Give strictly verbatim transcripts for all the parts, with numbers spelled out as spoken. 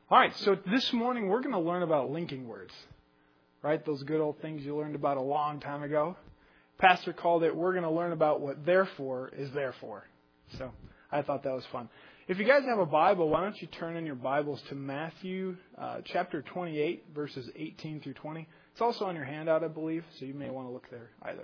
All right, so this morning we're going to learn about linking words, right? Those good old things you learned about a long time ago. Pastor called it, we're going to learn about what therefore is therefore. So I thought that was fun. If you guys have a Bible, why don't you turn in your Bibles to Matthew uh, chapter twenty-eight, verses eighteen through twenty. It's also on your handout, I believe, so you may want to look there either.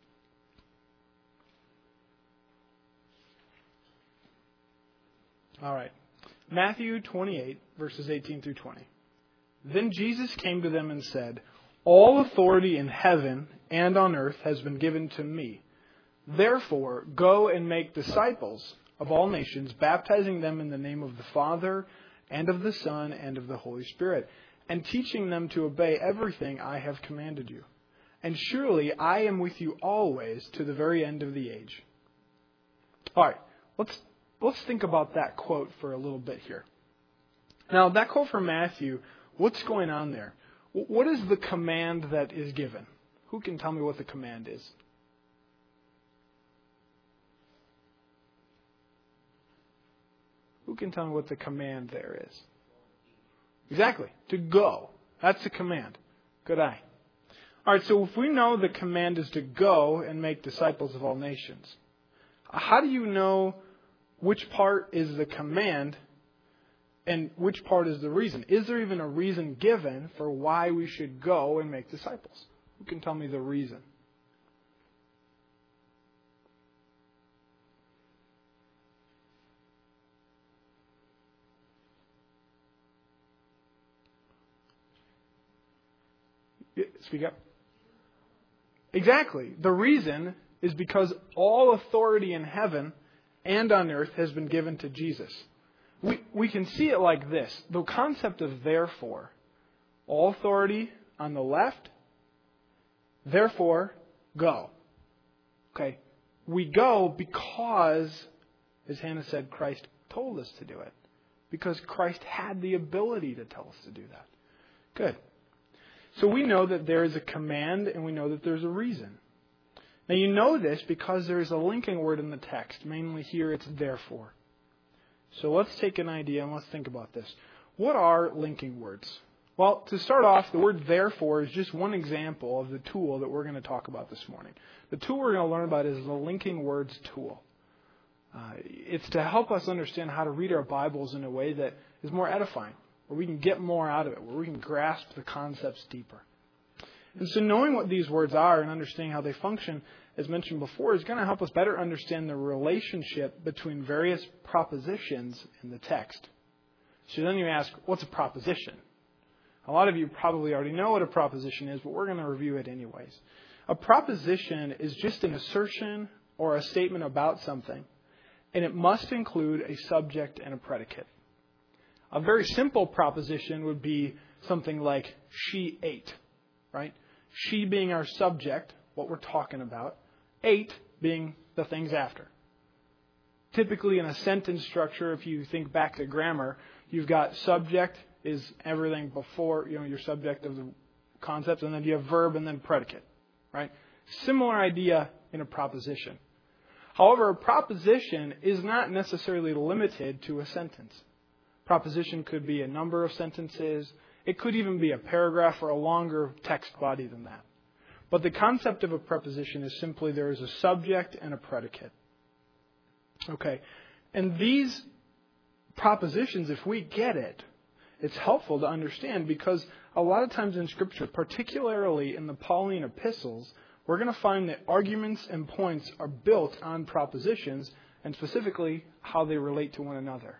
All right. Matthew twenty-eight, verses eighteen through twenty. Then Jesus came to them and said, "All authority in heaven and on earth has been given to me. Therefore, go and make disciples of all nations, baptizing them in the name of the Father and of the Son and of the Holy Spirit, and teaching them to obey everything I have commanded you. And surely I am with you always to the very end of the age." All right, let's let's think about that quote for a little bit here. Now, that quote from Matthew, what's going on there? What is the command that is given? Who can tell me what the command is? Who can tell me what the command there is? Exactly. To go. That's the command. Good eye. All right, so if we know the command is to go and make disciples of all nations, how do you know which part is the command and which part is the reason? Is there even a reason given for why we should go and make disciples? Who can tell me the reason? Speak up. Exactly. The reason is because all authority in heaven and on earth has been given to Jesus. We we can see it like this. The concept of therefore. All authority on the left. Therefore, go. Okay. We go because, as Hannah said, Christ told us to do it. Because Christ had the ability to tell us to do that. Good. So we know that there is a command and we know that there's a reason. Now you know this because there is a linking word in the text. Mainly here it's therefore. So let's take an idea and let's think about this. What are linking words? Well, to start off, the word therefore is just one example of the tool that we're going to talk about this morning. The tool we're going to learn about is the linking words tool. Uh, it's to help us understand how to read our Bibles in a way that is more edifying, where we can get more out of it, where we can grasp the concepts deeper. And so knowing what these words are and understanding how they function, as mentioned before, is going to help us better understand the relationship between various propositions in the text. So then you ask, what's a proposition? A lot of you probably already know what a proposition is, but we're going to review it anyways. A proposition is just an assertion or a statement about something, and it must include a subject and a predicate. A very simple proposition would be something like, she ate, right? She being our subject, what we're talking about, ate being the things after. Typically in a sentence structure, if you think back to grammar, you've got subject is everything before, you know, your subject of the concepts, and then you have verb and then predicate, right? Similar idea in a proposition. However, a proposition is not necessarily limited to a sentence. Proposition could be a number of sentences. It could even be a paragraph or a longer text body than that. But the concept of a preposition is simply there is a subject and a predicate. Okay. And these propositions, if we get it, it's helpful to understand because a lot of times in Scripture, particularly in the Pauline epistles, we're going to find that arguments and points are built on propositions and specifically how they relate to one another.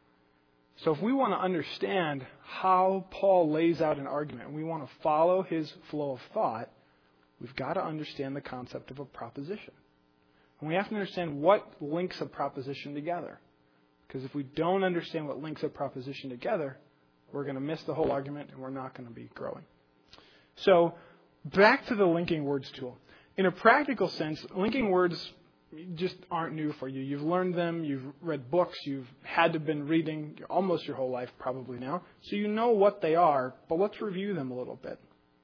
So if we want to understand how Paul lays out an argument, and we want to follow his flow of thought, we've got to understand the concept of a proposition. And we have to understand what links a proposition together. Because if we don't understand what links a proposition together, we're going to miss the whole argument and we're not going to be growing. So back to the linking words tool. In a practical sense, linking words just aren't new for you. You've learned them, you've read books, you've had to been reading almost your whole life probably now. So you know what they are, but let's review them a little bit.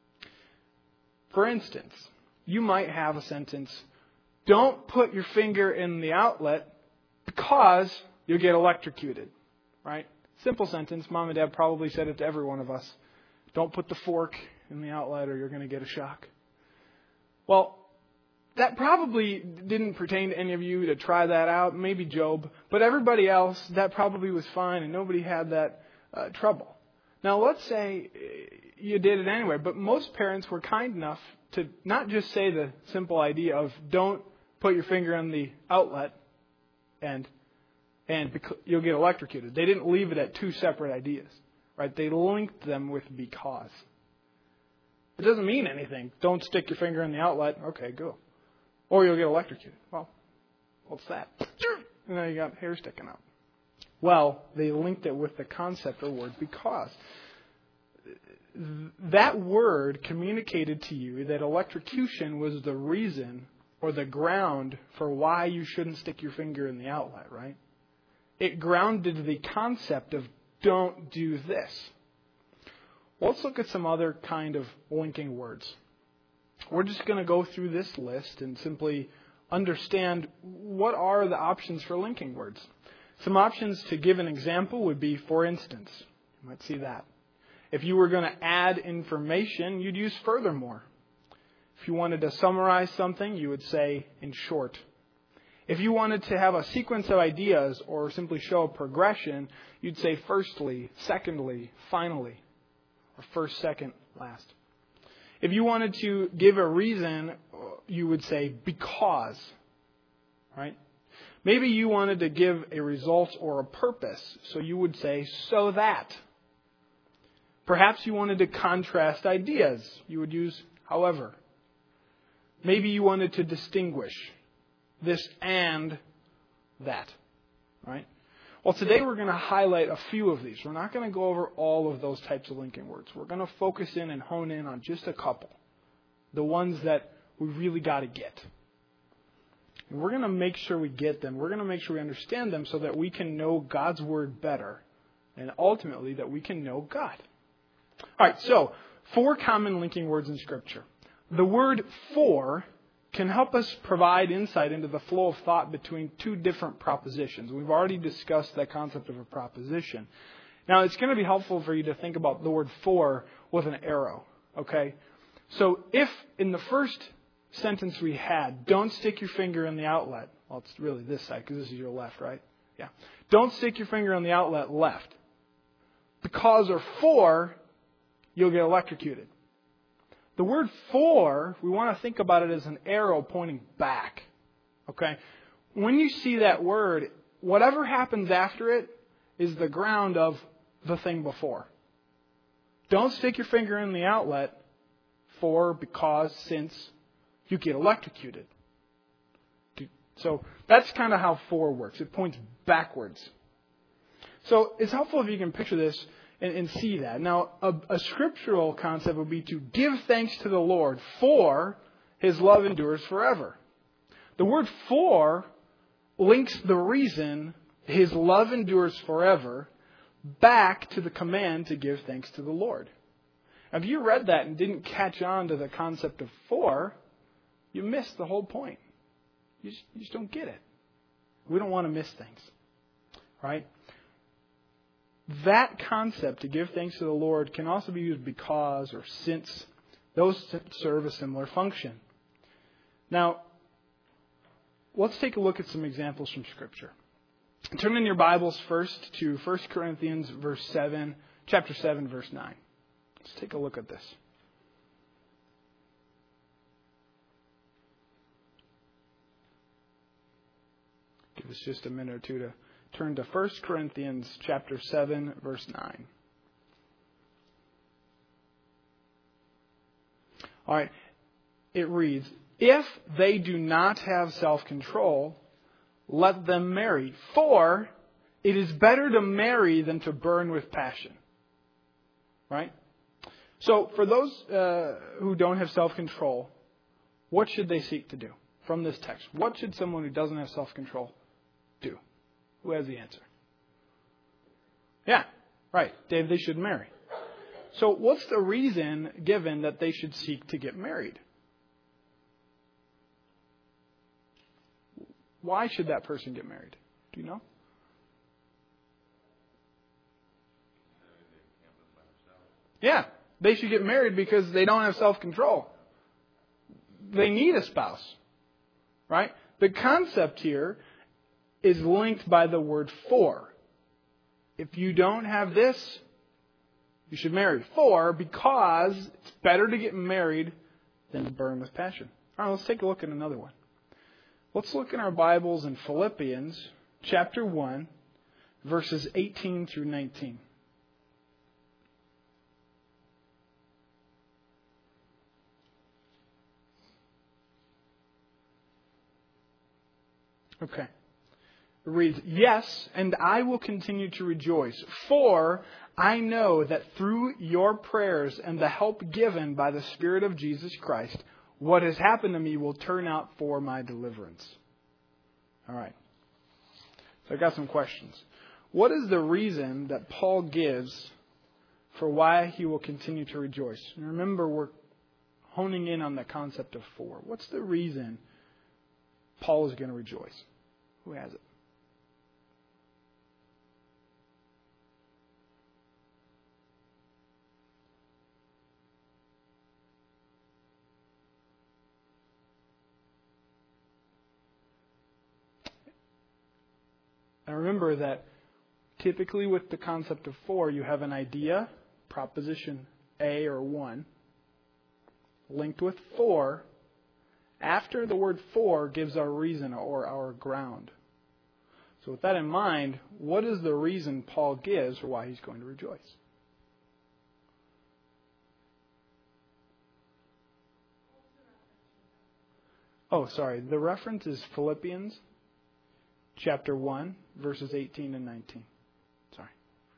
For instance, you might have a sentence, don't put your finger in the outlet because you'll get electrocuted, right? Simple sentence. Mom and Dad probably said it to every one of us. Don't put the fork in the outlet or you're going to get a shock. Well, that probably didn't pertain to any of you to try that out, maybe Job, but everybody else, that probably was fine and nobody had that uh, trouble. Now, let's say you did it anyway, but most parents were kind enough to not just say the simple idea of don't put your finger on the outlet and and you'll get electrocuted. They didn't leave it at two separate ideas, right? They linked them with because. It doesn't mean anything. Don't stick your finger in the outlet. Okay, go. Or you'll get electrocuted. Well, what's that? And now you got hair sticking out. Well, they linked it with the concept or word because. That word communicated to you that electrocution was the reason or the ground for why you shouldn't stick your finger in the outlet, right? It grounded the concept of don't do this. Well, let's look at some other kind of linking words. We're just going to go through this list and simply understand what are the options for linking words. Some options to give an example would be, for instance. You might see that. If you were going to add information, you'd use furthermore. If you wanted to summarize something, you would say in short. If you wanted to have a sequence of ideas or simply show a progression, you'd say firstly, secondly, finally, or first, second, last. If you wanted to give a reason, you would say because, right? Maybe you wanted to give a result or a purpose, so you would say so that. Perhaps you wanted to contrast ideas. You would use however. Maybe you wanted to distinguish this and that, right? Well, today we're going to highlight a few of these. We're not going to go over all of those types of linking words. We're going to focus in and hone in on just a couple, the ones that we really got to get. And we're going to make sure we get them. We're going to make sure we understand them so that we can know God's Word better and ultimately that we can know God. All right, so four common linking words in Scripture. The word for can help us provide insight into the flow of thought between two different propositions. We've already discussed that concept of a proposition. Now, it's going to be helpful for you to think about the word for with an arrow, okay? So if in the first sentence we had, don't stick your finger in the outlet. Well, it's really this side because this is your left, right? Yeah. Don't stick your finger on the outlet left. Because or for, you'll get electrocuted. The word for, we want to think about it as an arrow pointing back. Okay? When you see that word, whatever happens after it is the ground of the thing before. Don't stick your finger in the outlet for, because, since you get electrocuted. So that's kind of how for works. It points backwards. So it's helpful if you can picture this And, and see that. Now, a, a scriptural concept would be to give thanks to the Lord for His love endures forever. The word for links the reason His love endures forever back to the command to give thanks to the Lord. Now, if you read that and didn't catch on to the concept of for, you missed the whole point. You just, you just don't get it. We don't want to miss things, right? That concept, to give thanks to the Lord, can also be used because or since. Those serve a similar function. Now, let's take a look at some examples from Scripture. Turn in your Bibles first to First Corinthians verse seven, chapter seven, verse nine. Let's take a look at this. Give us just a minute or two to turn to First Corinthians chapter seven, verse nine. All right. It reads, if they do not have self-control, let them marry. For it is better to marry than to burn with passion. Right? So for those uh, who don't have self-control, what should they seek to do from this text? What should someone who doesn't have self-control do? Who has the answer? Yeah, right. Dave, they should marry. So what's the reason given that they should seek to get married? Why should that person get married? Do you know? Yeah, they should get married because they don't have self-control. They need a spouse, right? The concept here is linked by the word for. If you don't have this, you should marry. For, because it's better to get married than to burn with passion. All right, let's take a look at another one. Let's look in our Bibles in Philippians chapter one, verses eighteen through nineteen. Okay. It reads, "Yes, and I will continue to rejoice, for I know that through your prayers and the help given by the Spirit of Jesus Christ, what has happened to me will turn out for my deliverance." All right. So I got some questions. What is the reason that Paul gives for why he will continue to rejoice? And remember, we're honing in on the concept of for. What's the reason Paul is going to rejoice? Who has it? And remember that typically with the concept of for, you have an idea, proposition A or one, linked with for. After the word for gives our reason or our ground. So with that in mind, what is the reason Paul gives for why he's going to rejoice? Oh, sorry. The reference is Philippians chapter one, verses eighteen and nineteen. Sorry.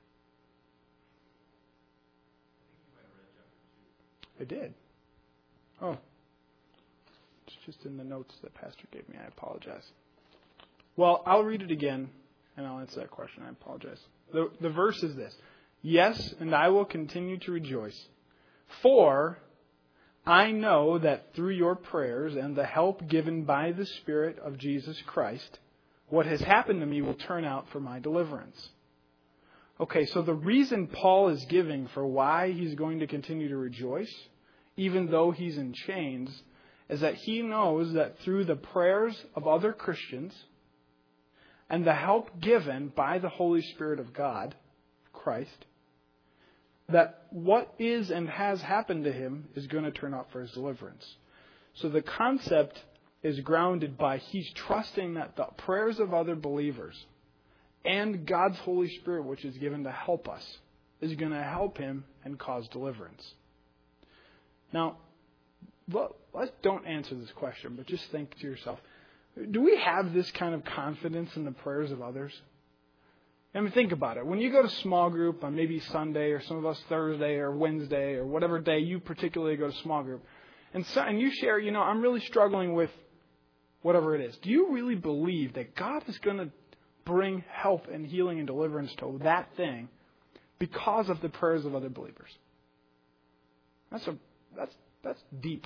I did. Oh. It's just in the notes that Pastor gave me. I apologize. Well, I'll read it again, and I'll answer that question. I apologize. The, the verse is this. "Yes, and I will continue to rejoice, for I know that through your prayers and the help given by the Spirit of Jesus Christ, what has happened to me will turn out for my deliverance." Okay, so the reason Paul is giving for why he's going to continue to rejoice, even though he's in chains, is that he knows that through the prayers of other Christians and the help given by the Holy Spirit of God, Christ, that what is and has happened to him is going to turn out for his deliverance. So the concept is grounded by he's trusting that the prayers of other believers and God's Holy Spirit, which is given to help us, is going to help him and cause deliverance. Now, let's don't answer this question, but just think to yourself, do we have this kind of confidence in the prayers of others? I mean, think about it. When you go to small group on maybe Sunday, or some of us Thursday or Wednesday, or whatever day you particularly go to small group, and, so, and you share, you know, I'm really struggling with whatever it is. Do you really believe that God is going to bring help and healing and deliverance to that thing because of the prayers of other believers? That's a that's that's deep.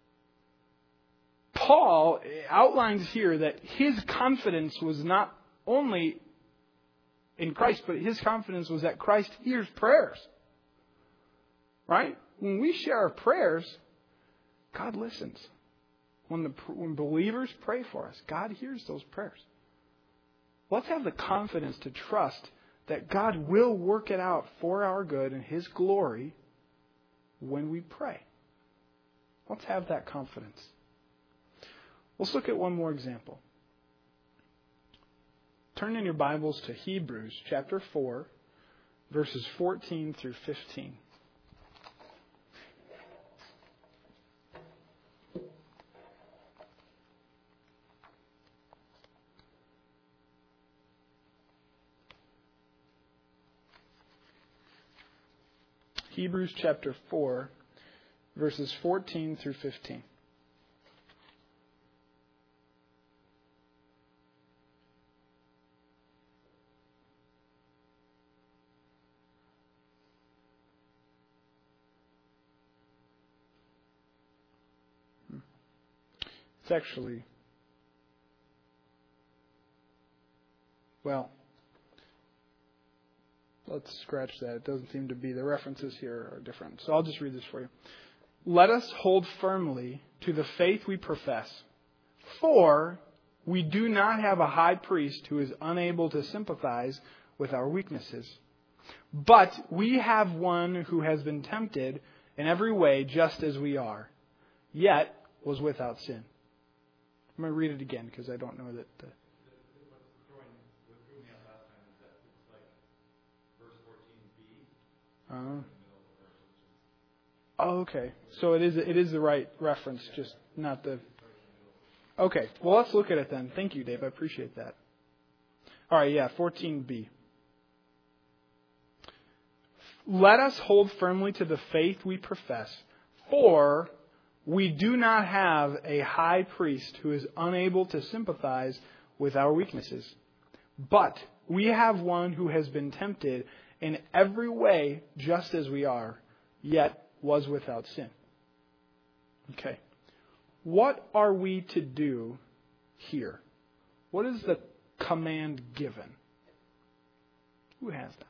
Paul outlines here that his confidence was not only in Christ, but his confidence was that Christ hears prayers. Right? When we share our prayers, God listens. When the when believers pray for us, God hears those prayers. Let's have the confidence to trust that God will work it out for our good and His glory when we pray. Let's have that confidence. Let's look at one more example. Turn in your Bibles to Hebrews chapter four, verses fourteen through fifteen. Hebrews chapter four, verses fourteen through fifteen. It's actually, well, let's scratch that. It doesn't seem to be. The references here are different. So I'll just read this for you. Let us hold firmly to the faith we profess, for we do not have a high priest who is unable to sympathize with our weaknesses. But we have one who has been tempted in every way just as we are, yet was without sin. I'm going to read it again because I don't know that... The... Uh, oh, okay. So it is it is the right reference, just not the... Okay. Well, let's look at it then. Thank you, Dave. I appreciate that. All right, yeah, fourteen b. Let us hold firmly to the faith we profess, for we do not have a high priest who is unable to sympathize with our weaknesses. But we have one who has been tempted in every way just as we are, yet was without sin. Okay. What are we to do here? What is the command given? Who has that?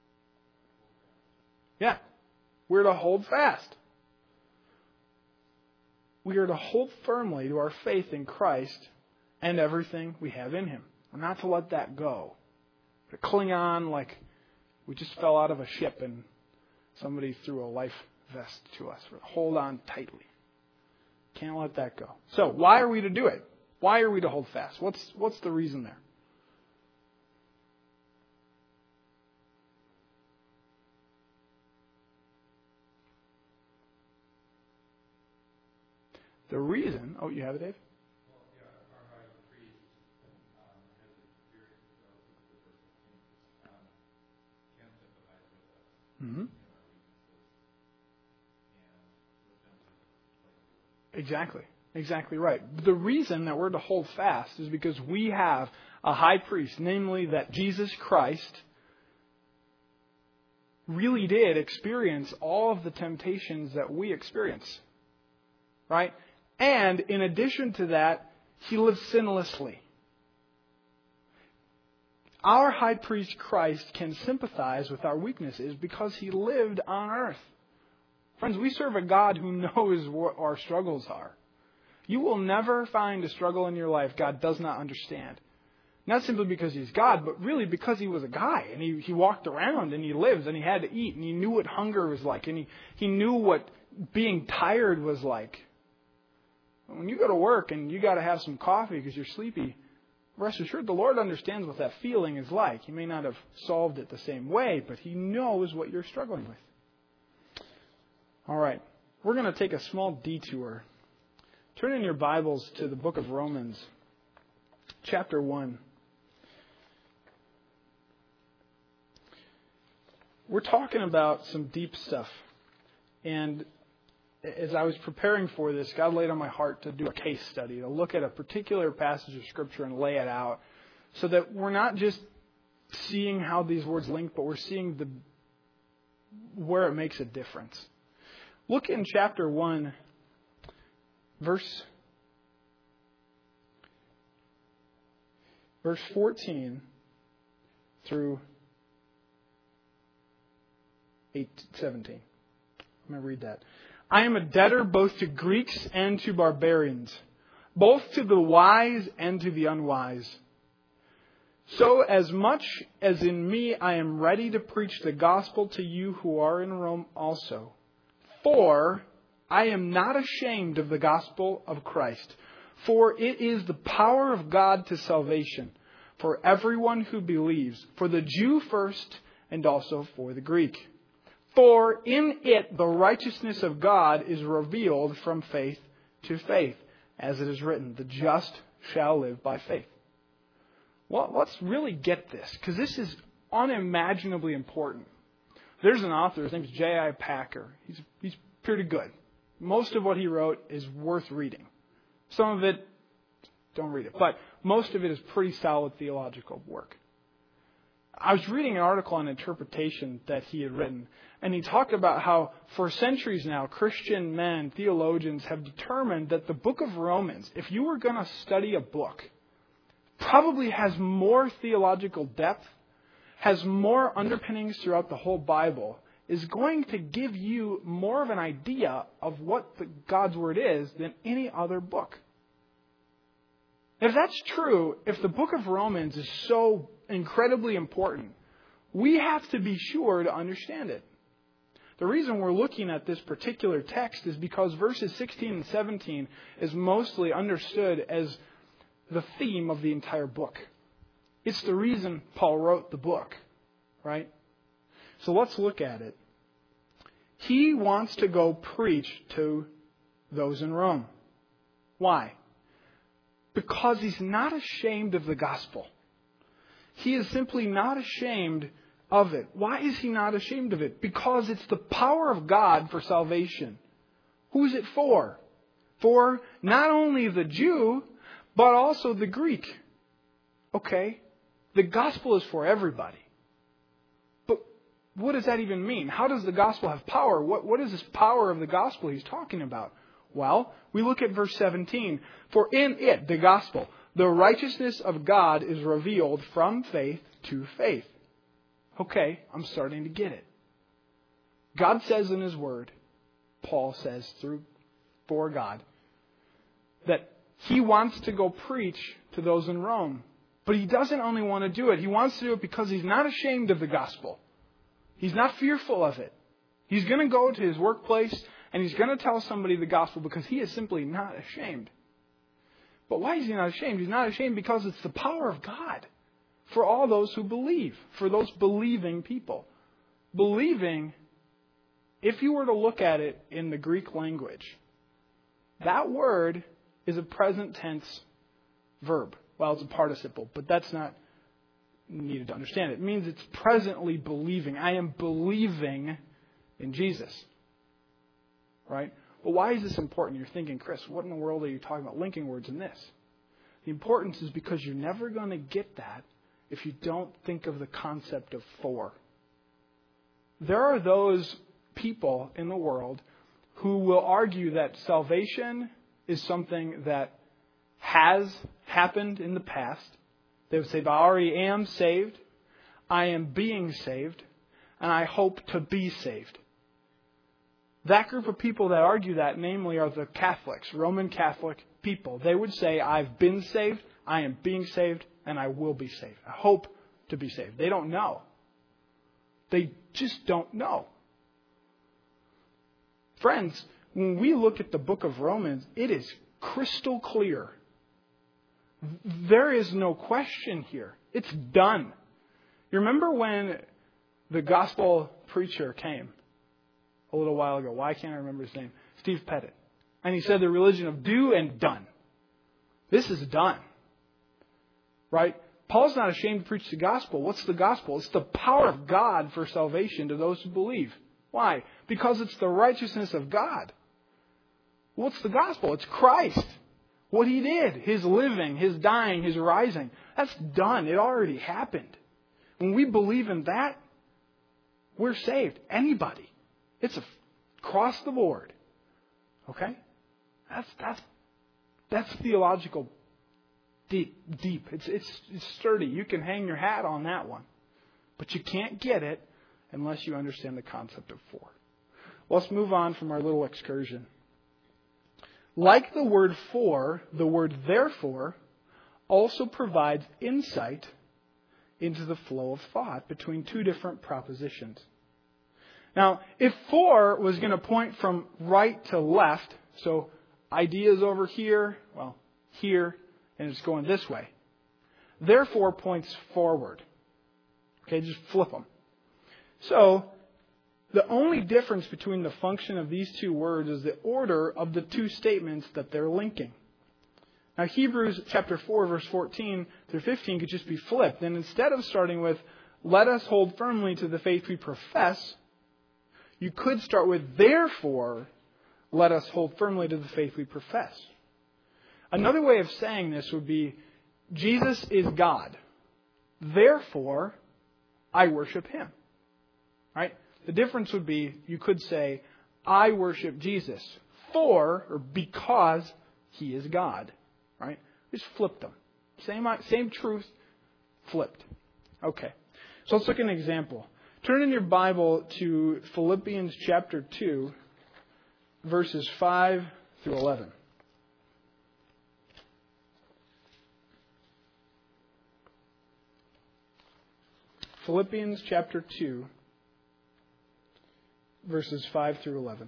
Yeah. We're to hold fast. We are to hold firmly to our faith in Christ and everything we have in Him. We're not to let that go. To cling on like we just fell out of a ship and somebody threw a life vest to us. We're to hold on tightly. Can't let that go. So, why are we to do it? Why are we to hold fast? What's what's the reason there? The reason... Oh, you have it, Dave? Well, yeah, our high priest um, has experience of um, can sympathize with us. Mm-hmm. And Exactly. Exactly right. The reason that we're to hold fast is because we have a high priest, namely that Jesus Christ really did experience all of the temptations that we experience. Right? And in addition to that, He lived sinlessly. Our high priest Christ can sympathize with our weaknesses because He lived on earth. Friends, we serve a God who knows what our struggles are. You will never find a struggle in your life God does not understand. Not simply because He's God, but really because He was a guy. And He, he walked around and He lived and He had to eat. And He knew what hunger was like. And He, he knew what being tired was like. When you go to work and you got to have some coffee because you're sleepy, rest assured the Lord understands what that feeling is like. He may not have solved it the same way, but He knows what you're struggling with. All right. We're going to take a small detour. Turn in your Bibles to the book of Romans, chapter one. We're talking about some deep stuff. And as I was preparing for this, God laid on my heart to do a case study, to look at a particular passage of Scripture and lay it out so that we're not just seeing how these words link, but we're seeing the where it makes a difference. Look in chapter one, verse, verse fourteen through eight, seventeen. I'm going to read that. I am a debtor both to Greeks and to barbarians, both to the wise and to the unwise. So as much as in me I am ready to preach the gospel to you who are in Rome also. For I am not ashamed of the gospel of Christ, for it is the power of God to salvation for everyone who believes, for the Jew first and also for the Greek. For in it the righteousness of God is revealed from faith to faith, as it is written, the just shall live by faith. Well, let's really get this, because this is unimaginably important. There's an author, his name is J I Packer. He's, he's pretty good. Most of what he wrote is worth reading. Some of it, don't read it, but most of it is pretty solid theological work. I was reading an article on interpretation that he had written, and he talked about how for centuries now, Christian men, theologians, have determined that the book of Romans, if you were going to study a book, probably has more theological depth, has more underpinnings throughout the whole Bible is going to give you more of an idea of what the, God's Word is than any other book. If that's true, if the book of Romans is so incredibly important, we have to be sure to understand it. The reason we're looking at this particular text is because verses sixteen and seventeen is mostly understood as the theme of the entire book. It's the reason Paul wrote the book, right? So let's look at it. He wants to go preach to those in Rome. Why? Because he's not ashamed of the gospel. He is simply not ashamed of it. Why is he not ashamed of it? Because it's the power of God for salvation. Who's it for? For not only the Jew, but also the Greek. Okay? The gospel is for everybody. But what does that even mean? How does the gospel have power? What, what is this power of the gospel he's talking about? Well, we look at verse seventeen. For in it, the gospel, the righteousness of God is revealed from faith to faith. Okay, I'm starting to get it. God says in His Word, Paul says through for God, that he wants to go preach to those in Rome. But he doesn't only want to do it. He wants to do it because he's not ashamed of the gospel. He's not fearful of it. He's going to go to his workplace and he's going to tell somebody the gospel because he is simply not ashamed. But why is he not ashamed? He's not ashamed because it's the power of God for all those who believe, for those believing people. Believing, if you were to look at it in the Greek language, that word is a present tense verb. Well, it's a participle, but that's not needed to understand it. It means it's presently believing. I am believing in Jesus. Right? But why is this important? You're thinking, Chris, what in the world are you talking about linking words in this? The importance is because you're never going to get that if you don't think of the concept of for. There are those people in the world who will argue that salvation is something that has happened in the past. They would say, I already am saved, I am being saved, and I hope to be saved. That group of people that argue that, namely, are the Catholics, Roman Catholic people. They would say, I've been saved, I am being saved, and I will be saved. I hope to be saved. They don't know. They just don't know. Friends, when we look at the book of Romans, it is crystal clear. There is no question here. It's done. You remember when the gospel preacher came a little while ago? Why can't I remember his name? Steve Pettit. And he said the religion of do and done. This is done. Right? Paul's not ashamed to preach the gospel. What's the gospel? It's the power of God for salvation to those who believe. Why? Because it's the righteousness of God. What's the gospel? It's Christ. What He did. His living, His dying, His rising. That's done. It already happened. When we believe in that, we're saved. Anybody. It's across the board. Okay? That's that's that's theological deep deep. It's it's it's sturdy. You can hang your hat on that one. But you can't get it unless you understand the concept of for. Let's move on from our little excursion. Like the word for, the word therefore also provides insight into the flow of thought between two different propositions. Now, if for was going to point from right to left, so ideas over here, well, here, and it's going this way. Therefore points forward. Okay, just flip them. So, the only difference between the function of these two words is the order of the two statements that they're linking. Now, Hebrews chapter four, verse fourteen through fifteen could just be flipped. And instead of starting with, let us hold firmly to the faith we profess, you could start with, therefore, let us hold firmly to the faith we profess. Another way of saying this would be, Jesus is God. Therefore, I worship Him. Right? The difference would be, you could say, I worship Jesus for or because He is God. Right? Just flip them. Same, same truth, flipped. Okay. So let's look at an example. Turn in your Bible to Philippians chapter two, verses five through eleven. Philippians chapter two, verses five through eleven.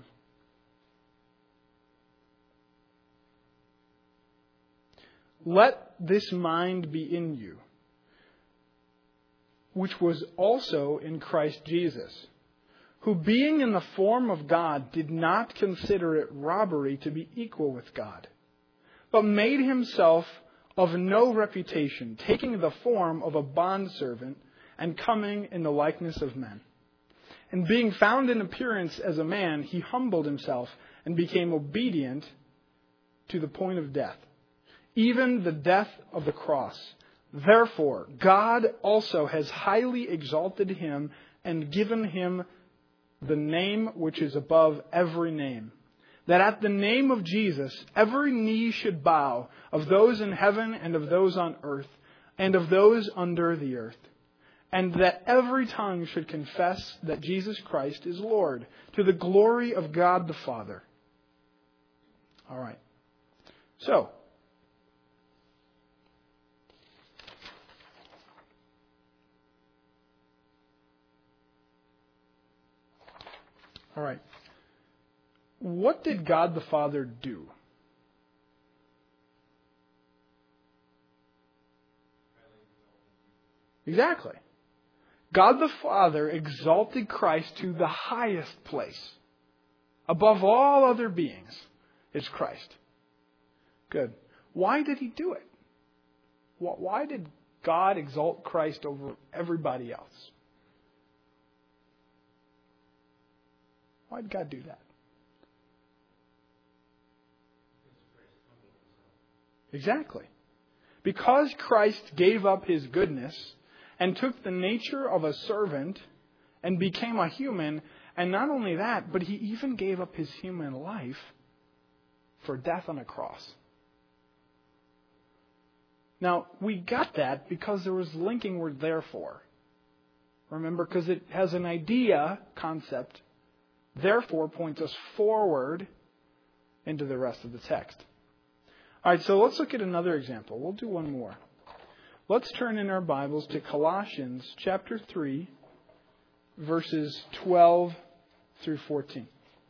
Let this mind be in you, which was also in Christ Jesus, who being in the form of God did not consider it robbery to be equal with God, but made himself of no reputation, taking the form of a bondservant and coming in the likeness of men. And being found in appearance as a man, he humbled himself and became obedient to the point of death, even the death of the cross. Therefore, God also has highly exalted him and given him the name which is above every name, that at the name of Jesus every knee should bow, of those in heaven and of those on earth and of those under the earth, and that every tongue should confess that Jesus Christ is Lord, to the glory of God the Father. All right. So, All right. What did God the Father do? Exactly. God the Father exalted Christ to the highest place. Above all other beings is Christ. Good. Why did he do it? Why did God exalt Christ over everybody else? Why did God do that? Exactly. Because Christ gave up his goodness and took the nature of a servant and became a human, and not only that, but he even gave up his human life for death on a cross. Now, we got that because there was linking word therefore. Remember, because it has an idea concept. Therefore points us forward into the rest of the text. All right, so let's look at another example. We'll do one more. Let's turn in our Bibles to Colossians chapter three, verses twelve through fourteen.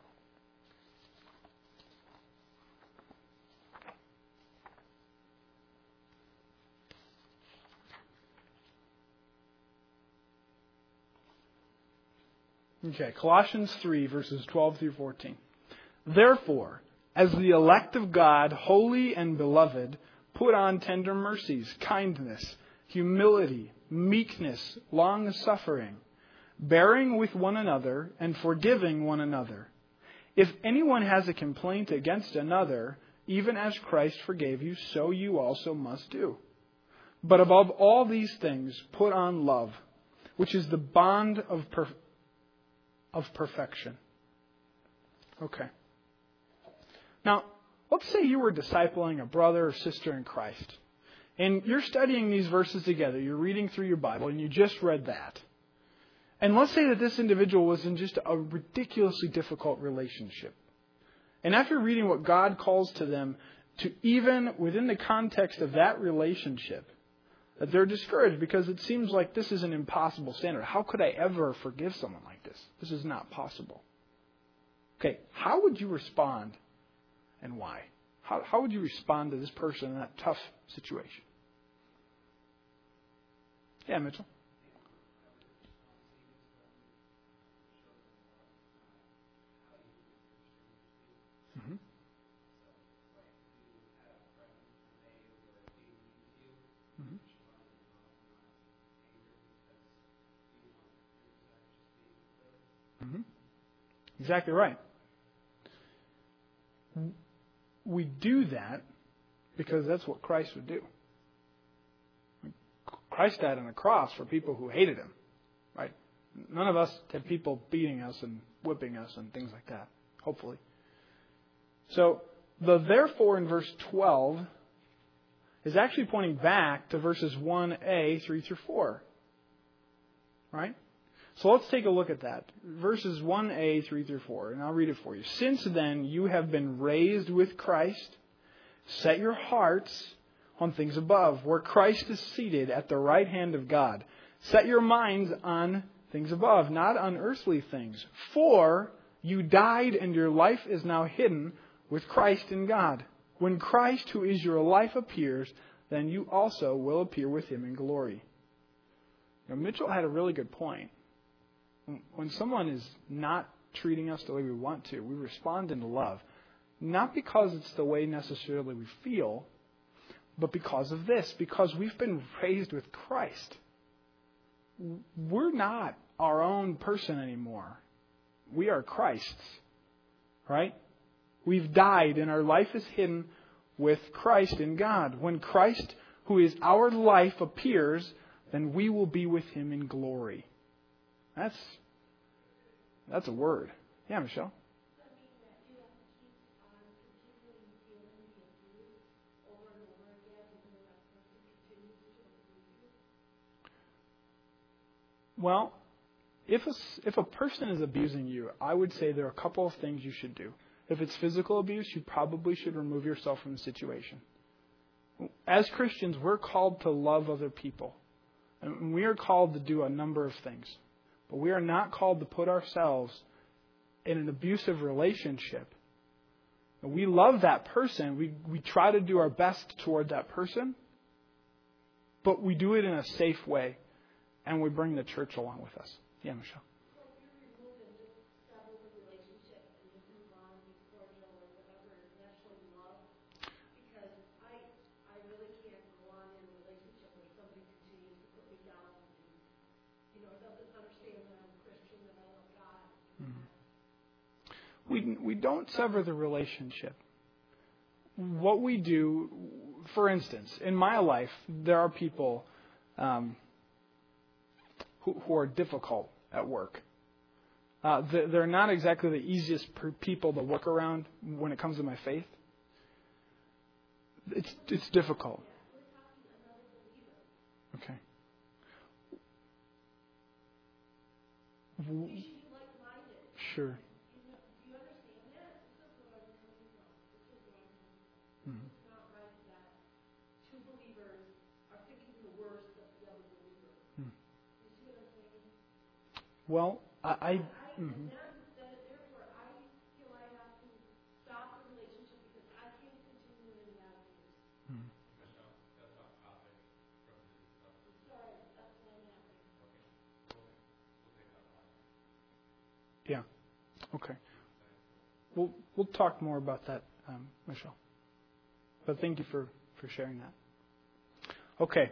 Okay, Colossians three, verses twelve through fourteen. Therefore, as the elect of God, holy and beloved, put on tender mercies, kindness, humility, meekness, long-suffering, bearing with one another and forgiving one another. If anyone has a complaint against another, even as Christ forgave you, so you also must do. But above all these things, put on love, which is the bond of perfection. Of perfection. Okay. Now, let's say you were discipling a brother or sister in Christ, and you're studying these verses together. You're reading through your Bible, and you just read that. And let's say that this individual was in just a ridiculously difficult relationship. And after reading what God calls to them, to even within the context of that relationship, that they're discouraged because it seems like this is an impossible standard. How could I ever forgive someone like this? This is not possible. Okay, how would you respond and why? How, how would you respond to this person in that tough situation? Yeah, Mitchell? Mm-hmm. Mm-hmm. Exactly right. We do that because that's what Christ would do. Christ died on a cross for people who hated him, right? None of us had people beating us and whipping us and things like that, hopefully. So the therefore in verse twelve is actually pointing back to verses one a, three through four. right? So let's take a look at that. Verses one a, three through four, and I'll read it for you. Since then you have been raised with Christ. Set your hearts on things above, where Christ is seated at the right hand of God. Set your minds on things above, not on earthly things. For you died, and your life is now hidden with Christ in God. When Christ, who is your life, appears, then you also will appear with him in glory. Now, Mitchell had a really good point. When someone is not treating us the way we want to, we respond in love. Not because it's the way necessarily we feel, but because of this. Because we've been raised with Christ. We're not our own person anymore. We are Christ's. Right? We've died and our life is hidden with Christ in God. When Christ, who is our life, appears, then we will be with him in glory. That's that's a word. Yeah, Michelle? Well, if a, if a person is abusing you, I would say there are a couple of things you should do. If it's physical abuse, you probably should remove yourself from the situation. As Christians, we're called to love other people. And we are called to do a number of things. But we are not called to put ourselves in an abusive relationship. We love that person. We, we try to do our best toward that person. But we do it in a safe way. And we bring the church along with us. Yeah, Michelle. We we don't sever the relationship. What we do, for instance, in my life, there are people um, who, who are difficult at work. Uh, they're not exactly the easiest people to work around when it comes to my faith. It's it's difficult. Okay. Sure. Mm-hmm. Hmm. Well, I. I mm-hmm. Yeah. Okay. We'll we'll talk more about that, um, Michelle. But thank you for, for sharing that. Okay.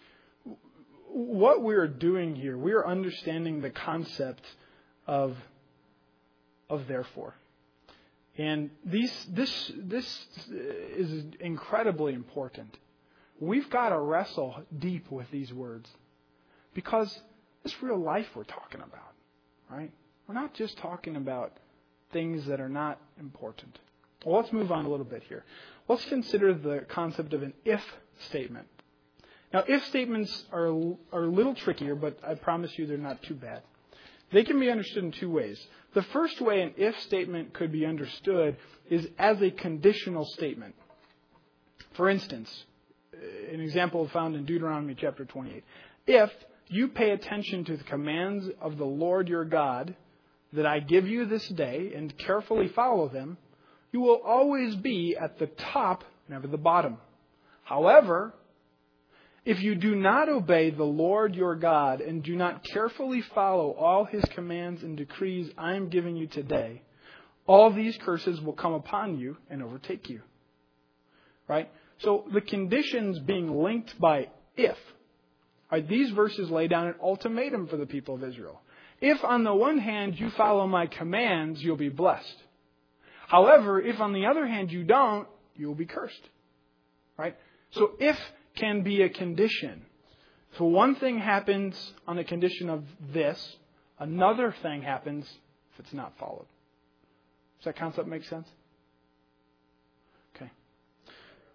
What we're doing here, we are understanding the concept of of therefore. And these this this is incredibly important. We've got to wrestle deep with these words. Because it's real life we're talking about, right? We're not just talking about things that are not important. Well, let's move on a little bit here. Let's consider the concept of an if statement. Now, if statements are, are a little trickier, but I promise you they're not too bad. They can be understood in two ways. The first way an if statement could be understood is as a conditional statement. For instance, an example found in Deuteronomy chapter twenty-eight. If you pay attention to the commands of the Lord your God that I give you this day and carefully follow them, you will always be at the top, never the bottom. However, if you do not obey the Lord your God and do not carefully follow all his commands and decrees I am giving you today, all these curses will come upon you and overtake you. Right? So the conditions being linked by if, right, these verses lay down an ultimatum for the people of Israel. If on the one hand you follow my commands, you'll be blessed. However, if on the other hand you don't, you will be cursed. Right? So if can be a condition. So one thing happens on the condition of this, another thing happens if it's not followed. Does that concept make sense? Okay.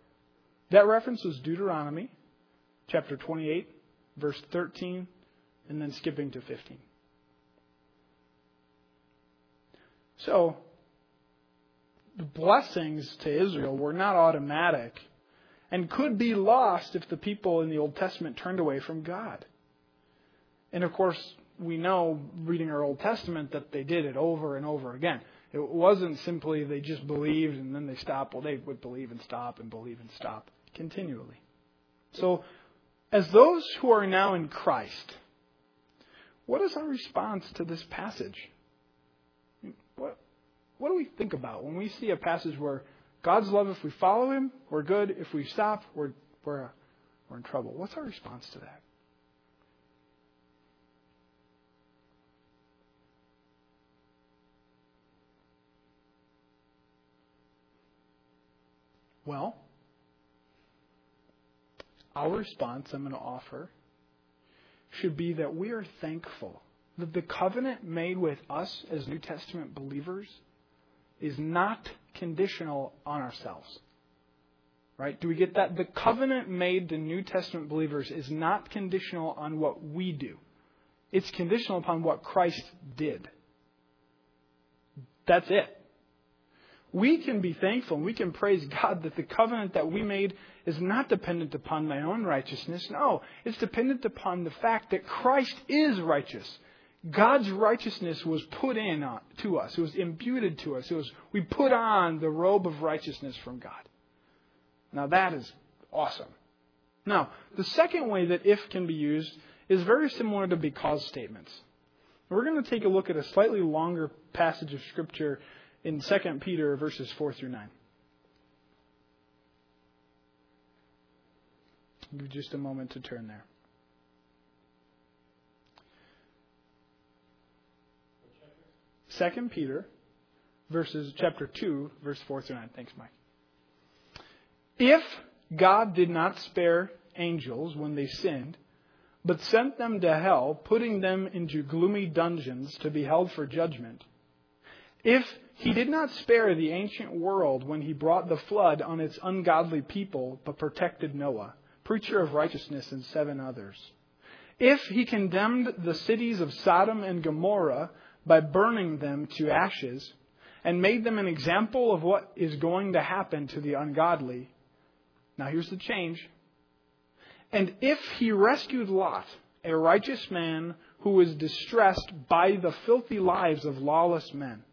That reference was Deuteronomy chapter twenty-eight, verse thirteen and then skipping to fifteen. So, the blessings to Israel were not automatic and could be lost if the people in the Old Testament turned away from God. And of course, we know, reading our Old Testament, that they did it over and over again. It wasn't simply they just believed and then they stopped. Well, they would believe and stop and believe and stop continually. So, as those who are now in Christ, what is our response to this passage? What, what do we think about when we see a passage where God's love, if we follow Him, we're good. If we stop, we're, we're, we're in trouble. What's our response to that? Well, our response I'm going to offer should be that we are thankful that the covenant made with us as New Testament believers is not conditional on ourselves. Right? Do we get that? The covenant made to New Testament believers is not conditional on what we do. It's conditional upon what Christ did. That's it. We can be thankful and we can praise God that the covenant that we made is not dependent upon my own righteousness. No, it's dependent upon the fact that Christ is righteous. God's righteousness was put in to us. It was imputed to us. It was, we put on the robe of righteousness from God. Now that is awesome. Now, the second way that if can be used is very similar to because statements. We're going to take a look at a slightly longer passage of Scripture in Second Peter verses four through nine. Give just a moment to turn there. Second Peter verses chapter two, verse four through nine. Thanks, Mike. If God did not spare angels when they sinned, but sent them to hell, putting them into gloomy dungeons to be held for judgment, if He did not spare the ancient world when He brought the flood on its ungodly people, but protected Noah, preacher of righteousness, and seven others, if He condemned the cities of Sodom and Gomorrah by burning them to ashes, and made them an example of what is going to happen to the ungodly, now here's the change. And if He rescued Lot, a righteous man who was distressed by the filthy lives of lawless men,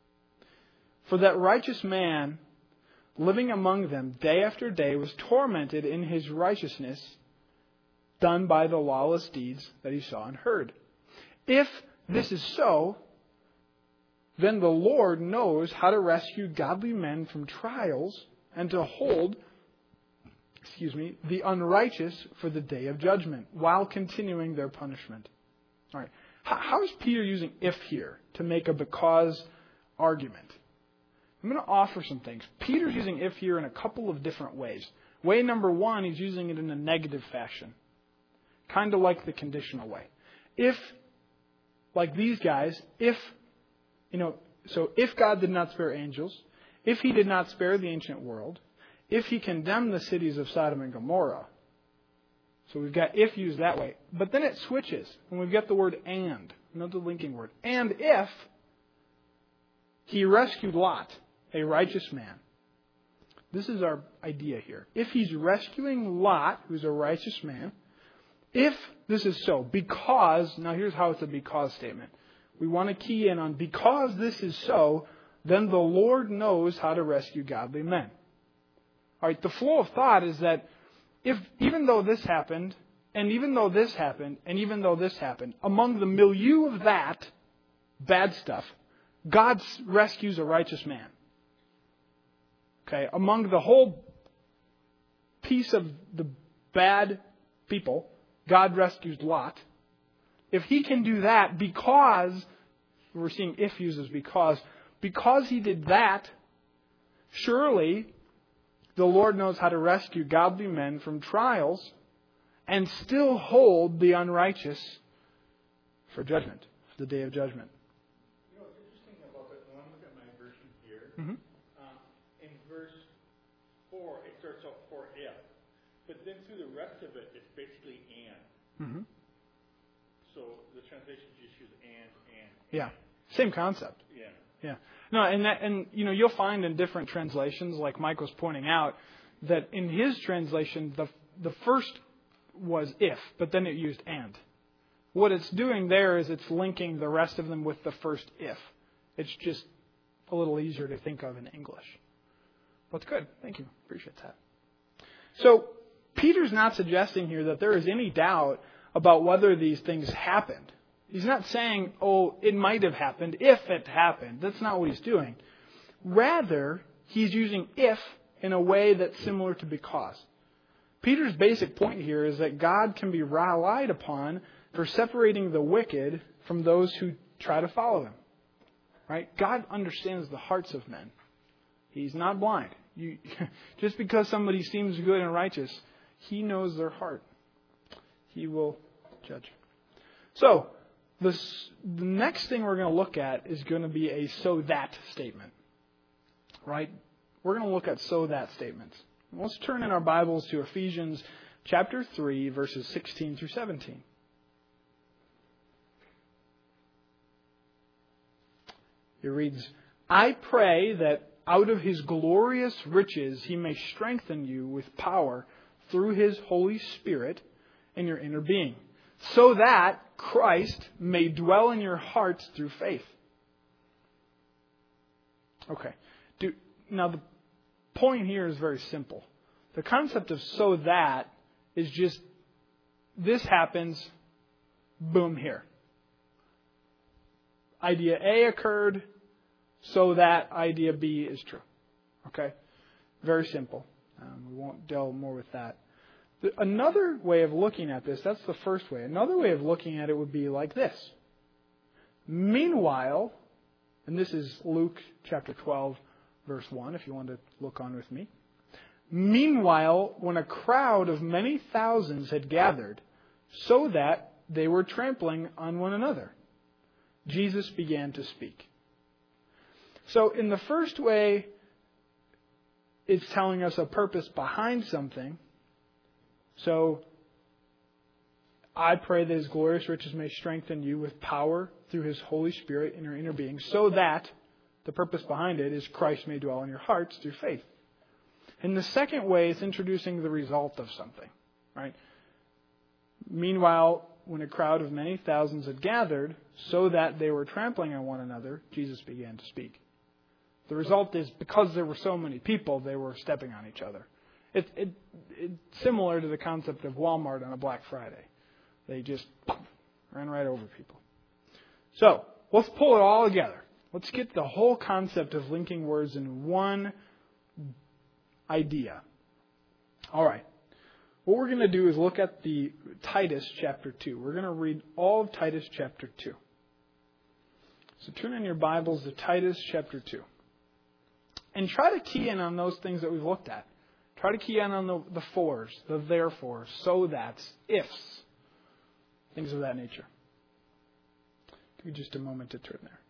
for that righteous man, living among them day after day, was tormented in his righteousness done by the lawless deeds that he saw and heard. If this is so, then the Lord knows how to rescue godly men from trials and to hold, excuse me, the unrighteous for the day of judgment while continuing their punishment. All right. How is Peter using if here to make a because argument? I'm going to offer some things. Peter's using if here in a couple of different ways. Way number one, he's using it in a negative fashion. Kind of like the conditional way. If, like these guys, if, you know, so if God did not spare angels, if He did not spare the ancient world, if He condemned the cities of Sodom and Gomorrah. So we've got if used that way. But then it switches, and we've got the word and, another linking word. And if He rescued Lot, a righteous man. This is our idea here. If He's rescuing Lot, who's a righteous man, if this is so, because, now here's how it's a because statement. We want to key in on because this is so, then the Lord knows how to rescue godly men. All right, the flow of thought is that if even though this happened, and even though this happened, and even though this happened, among the milieu of that bad stuff, God rescues a righteous man. Okay, among the whole piece of the bad people, God rescues Lot. If He can do that because, we're seeing if uses because, because He did that, surely the Lord knows how to rescue godly men from trials and still hold the unrighteous for judgment, for the day of judgment. You know, what's interesting about that, when I look at my version here, Mm-hmm. um, in verse four, it starts out for if. But then through the rest of it, it's basically and. Mm-hmm. So translations just use and, and. Yeah. Same concept. Yeah. Yeah. No, and that, and you know, you'll find in different translations, like Mike was pointing out, that in his translation, the the first was if, but then it used and. What it's doing there is it's linking the rest of them with the first if. It's just a little easier to think of in English. That's good. Thank you. Appreciate that. So, Peter's not suggesting here that there is any doubt about whether these things happened. He's not saying, oh, it might have happened if it happened. That's not what he's doing. Rather, he's using if in a way that's similar to because. Peter's basic point here is that God can be relied upon for separating the wicked from those who try to follow him. Right? God understands the hearts of men. He's not blind. You, just because somebody seems good and righteous, he knows their heart. He will judge. So, this, the next thing we're going to look at is going to be a so that statement. Right? We're going to look at so that statements. Let's turn in our Bibles to Ephesians chapter three, verses sixteen through seventeen. It reads, I pray that out of his glorious riches he may strengthen you with power through his Holy Spirit in your inner being, so that Christ may dwell in your hearts through faith. Okay. Do, now the point here is very simple. The concept of so that is just this happens, boom, here. Idea A occurred, so that idea B is true. Okay? Very simple. Um, we won't delve more with that. The, another way of looking at this, that's the first way. Another way of looking at it would be like this. Meanwhile, and this is Luke chapter twelve, verse one, if you want to look on with me. Meanwhile, when a crowd of many thousands had gathered, so that they were trampling on one another, Jesus began to speak. So in the first way, it's telling us a purpose behind something. So, I pray that his glorious riches may strengthen you with power through his Holy Spirit in your inner being, so that the purpose behind it is Christ may dwell in your hearts through faith. In the second way, it's introducing the result of something, right? Meanwhile, when a crowd of many thousands had gathered, so that they were trampling on one another, Jesus began to speak. The result is, because there were so many people, they were stepping on each other. It, it, it's similar to the concept of Walmart on a Black Friday. They just ran right over people. So, let's pull it all together. Let's get the whole concept of linking words in one idea. All right. What we're going to do is look at the Titus chapter two. We're going to read all of Titus chapter two. So turn in your Bibles to Titus chapter two. And try to key in on those things that we've looked at. Try to key in on the, the fors, the therefore, so that's, ifs, things of that nature. Give me just a moment to turn there.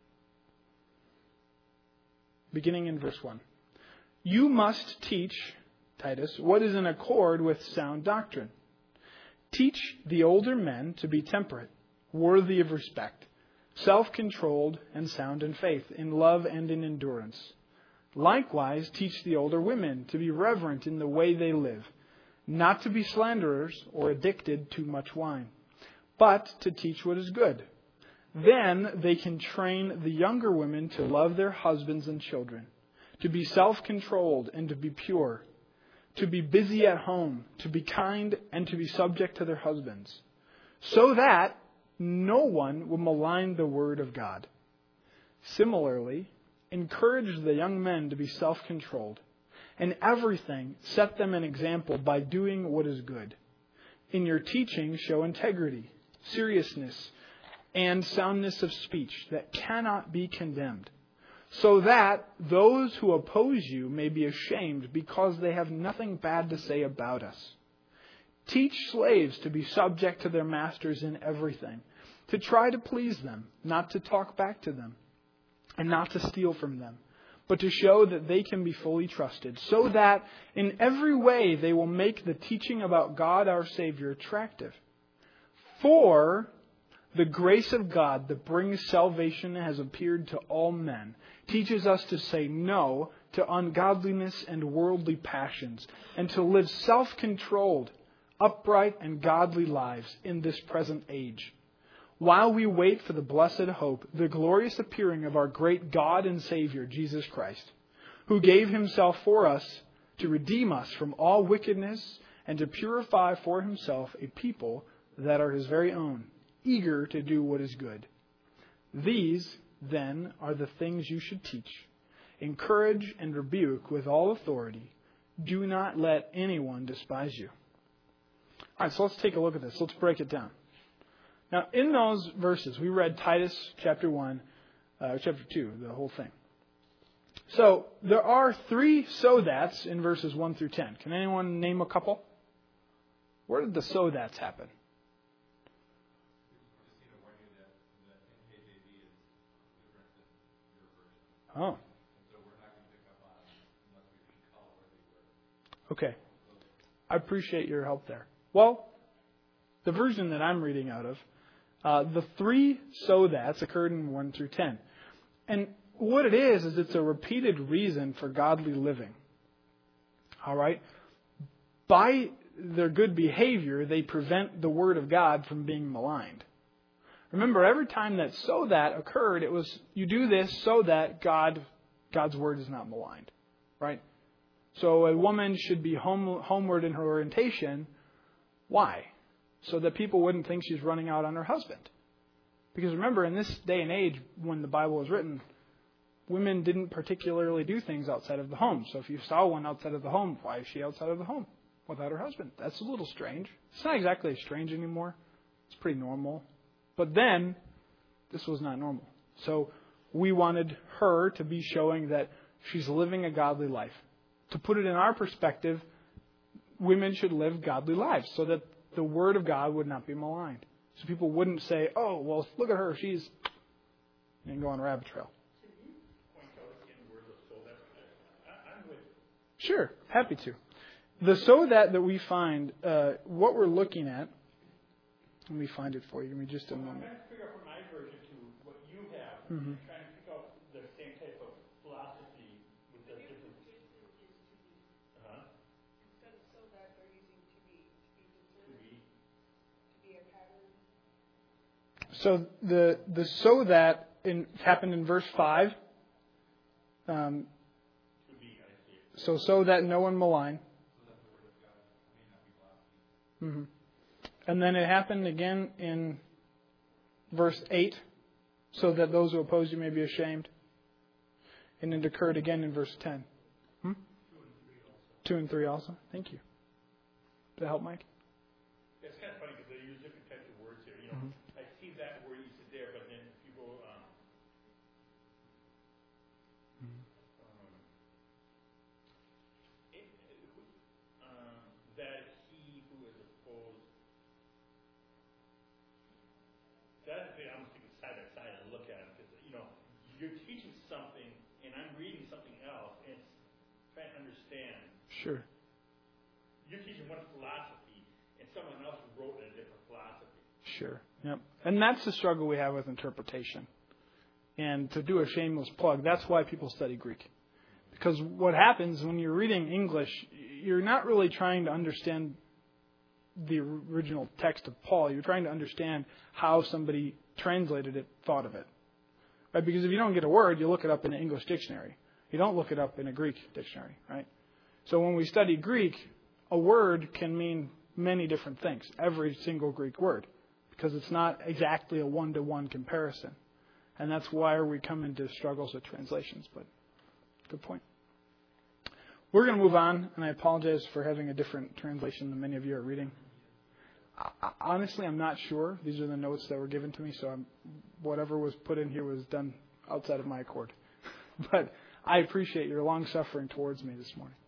Beginning in verse one. You must teach, Titus, what is in accord with sound doctrine. Teach the older men to be temperate, worthy of respect, self-controlled, and sound in faith, in love and in endurance. Likewise, teach the older women to be reverent in the way they live, not to be slanderers or addicted to much wine, but to teach what is good. Then they can train the younger women to love their husbands and children, to be self-controlled and to be pure, to be busy at home, to be kind and to be subject to their husbands, so that no one will malign the word of God. Similarly, encourage the young men to be self-controlled. In everything, set them an example by doing what is good. In your teaching, show integrity, seriousness, and soundness of speech that cannot be condemned, so that those who oppose you may be ashamed because they have nothing bad to say about us. Teach slaves to be subject to their masters in everything, to try to please them, not to talk back to them, and not to steal from them, but to show that they can be fully trusted, so that in every way they will make the teaching about God our Savior attractive. For The grace of God that brings salvation has appeared to all men, teaches us to say no to ungodliness and worldly passions, and to live self-controlled, upright, and godly lives in this present age, while we wait for the blessed hope, the glorious appearing of our great God and Savior, Jesus Christ, who gave himself for us to redeem us from all wickedness and to purify for himself a people that are his very own, eager to do what is good. These, then, are the things you should teach. Encourage and rebuke with all authority. Do not let anyone despise you. All right, so let's take a look at this. Let's break it down. Now, in those verses, we read Titus chapter one, uh, chapter two, the whole thing. So, there are three so that's in verses one through ten. Can anyone name a couple? Where did the so that's happen? Oh. Okay. I appreciate your help there. Well, the version that I'm reading out of, uh, the three so that's occurred in one through ten. And what it is, is it's a repeated reason for godly living. All right? By their good behavior, they prevent the Word of God from being maligned. Remember, every time that so that occurred, it was, you do this so that God, God's Word is not maligned. Right? So a woman should be home, homeward in her orientation. Why? So that people wouldn't think she's running out on her husband. Because remember, in this day and age, when the Bible was written, women didn't particularly do things outside of the home. So if you saw one outside of the home, why is she outside of the home without her husband? That's a little strange. It's not exactly strange anymore. It's pretty normal. But then, this was not normal. So we wanted her to be showing that she's living a godly life. To put it in our perspective, women should live godly lives so that the Word of God would not be maligned. So people wouldn't say, oh, well, look at her, she's... and go on a rabbit trail. Sure, happy to. The so that that we find, uh, what we're looking at, let me find it for you. Give me just a moment. I'm trying to figure out from my version to what you have. Mm-hmm. I'm trying to figure out the same type of philosophy with the different... Uh-huh. Instead of so that, they're using to be, to be considered, to be a pattern. So the the so that in, happened in verse five. Um, so so that no one malign. Mm-hmm. And then it happened again in verse eight, so that those who oppose you may be ashamed. And it occurred again in verse ten. Hmm? Two and three also. Thank you. Did that help, Mike? It's kind of funny because they use different types of words here. You know, mm-hmm. I see that word you said there, but then people um, mm-hmm. um, it, um, that he who is opposed. That's the I'm thinking side by side and look at it because you know you're teaching something and I'm reading something else and it's trying to understand. Sure. You're teaching one philosophy and someone else wrote a different philosophy. Sure. Yep. And that's the struggle we have with interpretation. And to do a shameless plug, that's why people study Greek. Because what happens when you're reading English, you're not really trying to understand the original text of Paul. You're trying to understand how somebody translated it, thought of it. Right? Because if you don't get a word, you look it up in an English dictionary. You don't look it up in a Greek dictionary, right? So when we study Greek, a word can mean many different things, every single Greek word, because it's not exactly a one-to-one comparison. And that's why we come into struggles with translations, but good point. We're going to move on, and I apologize for having a different translation than many of you are reading. I, honestly, I'm not sure. These are the notes that were given to me, so I'm, whatever was put in here was done outside of my accord. But I appreciate your long suffering towards me this morning.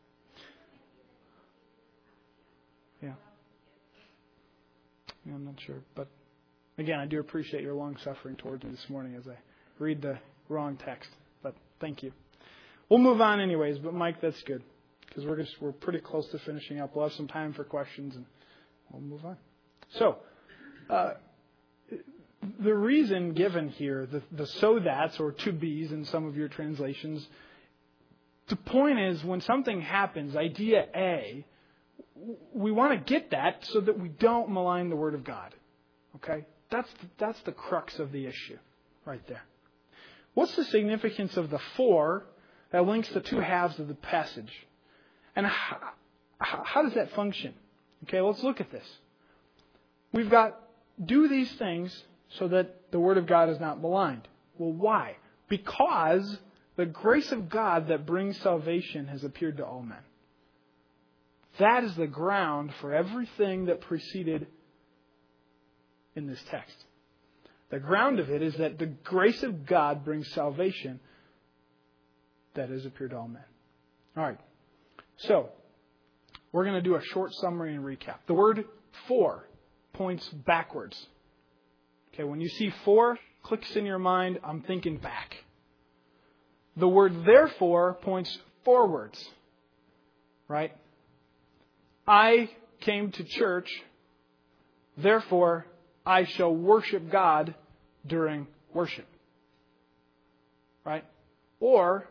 Yeah. yeah. I'm not sure. But again, I do appreciate your long suffering towards me this morning as I read the wrong text. But thank you. We'll move on anyways, but Mike, that's good. Because we're just we're pretty close to finishing up. We'll have some time for questions and we'll move on. So, uh, the reason given here, the, the so that's or to be's in some of your translations, the point is when something happens, idea A, we want to get that so that we don't malign the Word of God. Okay? That's the, that's the crux of the issue right there. What's the significance of the for that links the two halves of the passage? And how, how does that function? Okay, let's look at this. We've got do these things so that the Word of God is not maligned. Well, why? Because the grace of God that brings salvation has appeared to all men. That is the ground for everything that preceded in this text. The ground of it is that the grace of God brings salvation that has appeared to all men. All right. So, we're going to do a short summary and recap. The word for points backwards. Okay, when you see for, clicks in your mind, I'm thinking back. The word therefore points forwards. Right? I came to church, therefore I shall worship God during worship. Right? Or,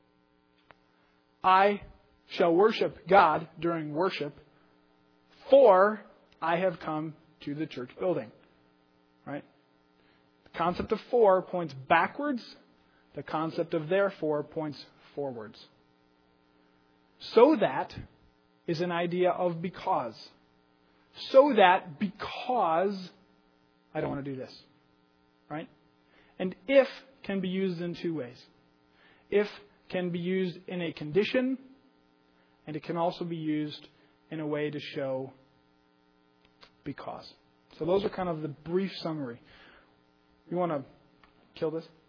I shall worship God during worship, for I have come to the church building. Right? The concept of for points backwards. The concept of therefore points forwards. So that is an idea of because. So that because I don't want to do this. Right? And if can be used in two ways. If can be used in a condition, and it can also be used in a way to show because. So those are kind of the brief summary. You want to kill this?